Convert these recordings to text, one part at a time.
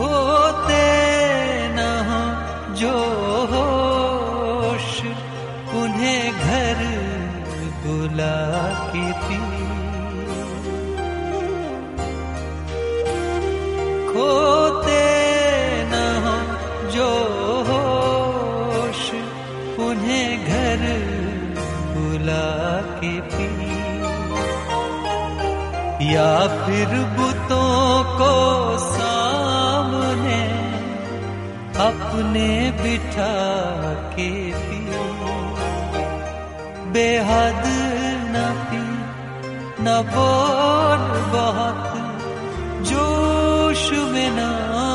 खोते न हो जो होश, उन्हें घर बुला के पी। खोते न हो जो होश, उन्हें घर बुला के पी। या फिर बुतों को सामने अपने बिठा के पी। बेहद न पी न बोल बहुत, जोश में ना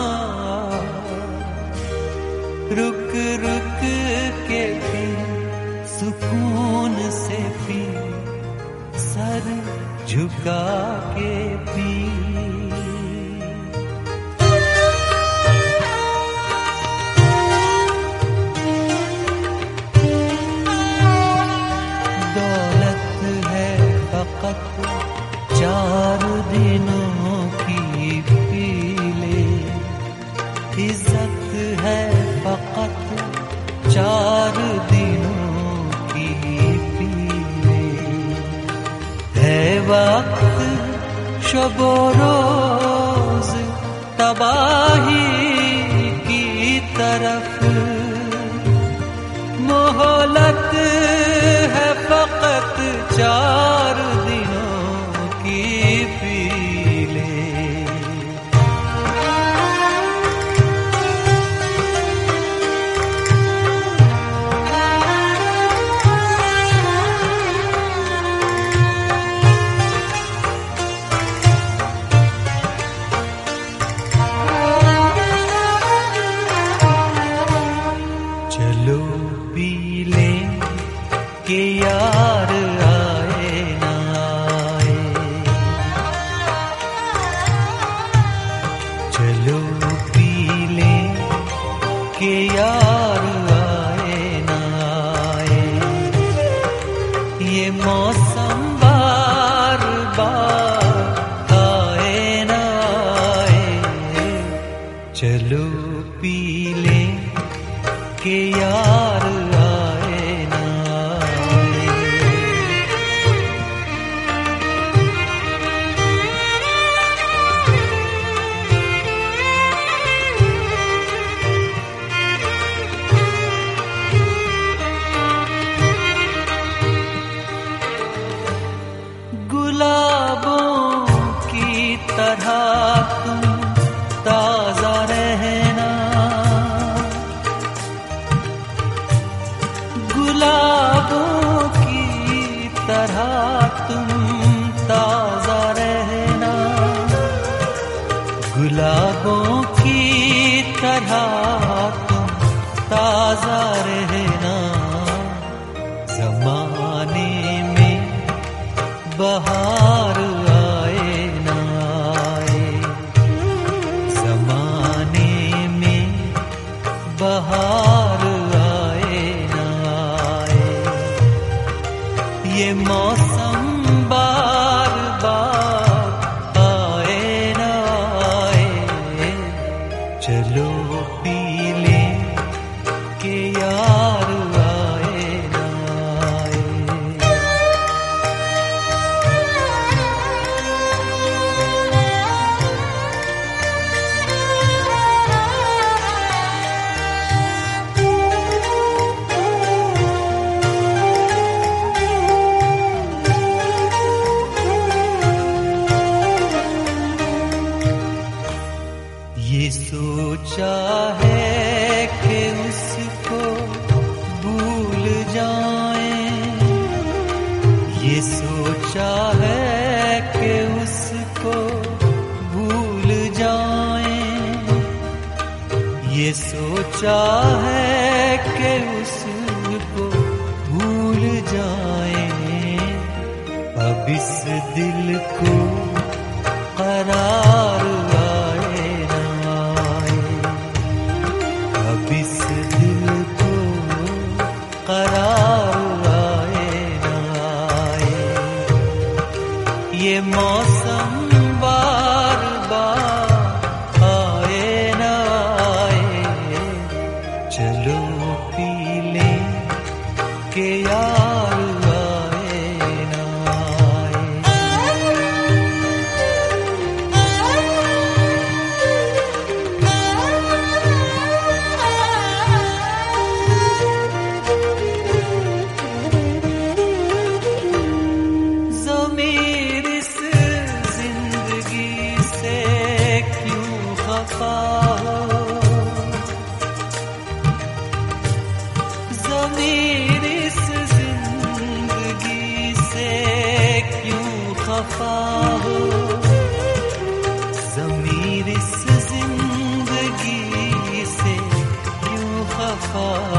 रुक रुक के पी। सुकून से पी, सर झुका के पी। दौलत है फकत 4 दिनों की, पी ले। इज्जत है फकत 4 दिनों की, पी ले। है वक्त शबो रोज तबाही की तरफ, मोहलत है फकत 4 दिनों की, पी ले। चलो पी ले के यार आए ना आए। चलो पी ले के यार आए ना आए। ये मौसम बार बार आए ना आए। चलो पी ले के यार आए ना आए। गुलाबों की तरह तुम ताजा रहना। गुलाबों की तरह तुम ताजा रहना। गुलाबों की तरह तुम ताजा रहना। ज़माने में बहार आए ना आए। ज़माने में बहार आए ना आए। ये मौसम बार बार आए ना आए। चलो पी ले के यार आए ना आए। ये सोचा है कि उसको भूल जाएं। ये सोचा है कि उसको भूल जाएं। ये सोचा है कि उसको भूल जाएं। अब इस दिल को करार आए ना आए। अब इस दिल को करार आए ना आए। ये मौसम बार बार आए ना पाए।